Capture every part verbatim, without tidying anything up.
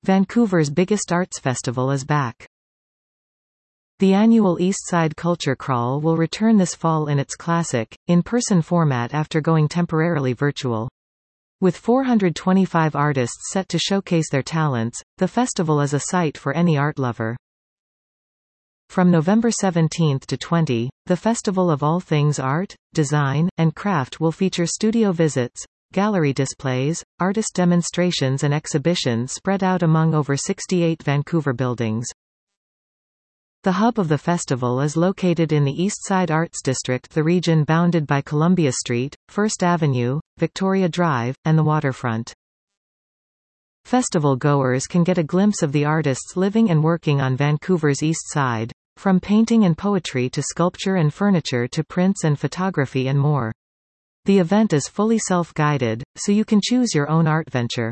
Vancouver's biggest arts festival is back. The annual Eastside Culture Crawl will return this fall in its classic, in-person format after going temporarily virtual. With four hundred twenty-five artists set to showcase their talents, the festival is a sight for any art lover. From November seventeenth to twentieth, the Festival of All Things Art, Design, and Craft will feature studio visits, gallery displays, artist demonstrations and exhibitions spread out among over sixty-eight Vancouver buildings. The hub of the festival is located in the Eastside Arts District, the region bounded by Columbia Street, First Avenue, Victoria Drive, and the waterfront. Festival goers can get a glimpse of the artists living and working on Vancouver's East Side, from painting and poetry to sculpture and furniture to prints and photography and more. The event is fully self-guided, so you can choose your own art venture.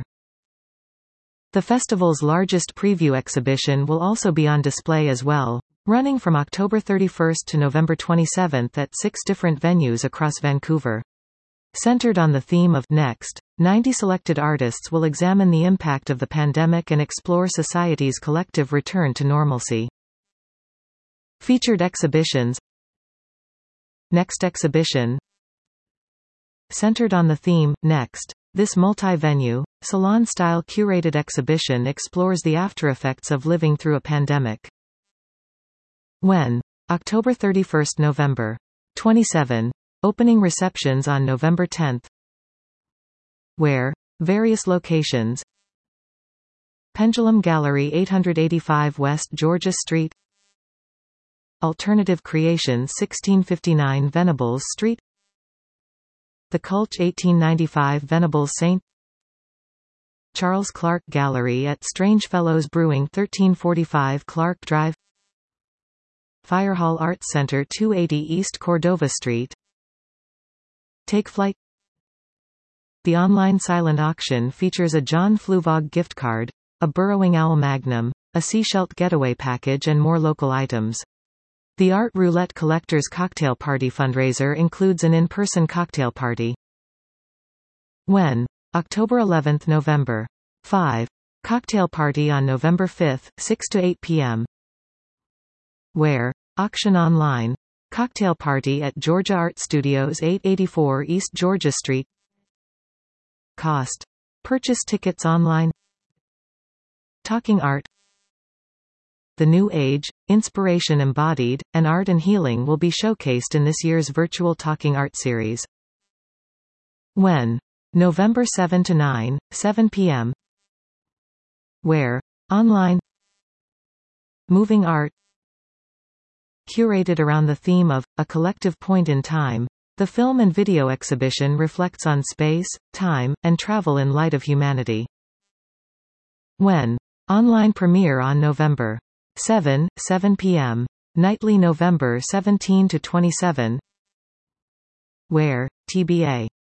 The festival's largest preview exhibition will also be on display as well, running from October thirty-first to November twenty-seventh at six different venues across Vancouver. Centered on the theme of Next, ninety selected artists will examine the impact of the pandemic and explore society's collective return to normalcy. Featured exhibitions. Next exhibition. Centered on the theme Next, this multi-venue, salon-style curated exhibition explores the aftereffects of living through a pandemic. When? October thirty-first, November twenty-seventh. Opening receptions on November tenth. Where? Various locations. Pendulum Gallery, eight eighty-five West Georgia Street. Alternative Creations, sixteen fifty-nine Venables Street. The Cultch, eighteen ninety-five Venables Saint. Charles Clark Gallery at Strangefellows Brewing, thirteen forty-five Clark Drive. Firehall Arts Center, two eighty East Cordova Street. Take Flight. The online silent auction features a John Fluvog gift card, a Burrowing Owl Magnum, a Seashelt getaway package and more local items. The Art Roulette Collectors Cocktail Party fundraiser includes an in-person cocktail party. When? October eleventh, November fifth. Cocktail party on November fifth, six to eight p m Where? Auction online. Cocktail party at Georgia Art Studios, eight eighty-four East Georgia Street. Cost. Purchase tickets online. Talking Art. The New Age, Inspiration Embodied, and Art and Healing will be showcased in this year's virtual Talking Art series. When? November seventh to ninth, seven p m Where? Online. Moving Art. Curated around the theme of A Collective Point in Time, the film and video exhibition reflects on space, time, and travel in light of humanity. When? Online premiere on November seventh, seven p m Nightly November seventeenth to twenty-seventh. Where? T B A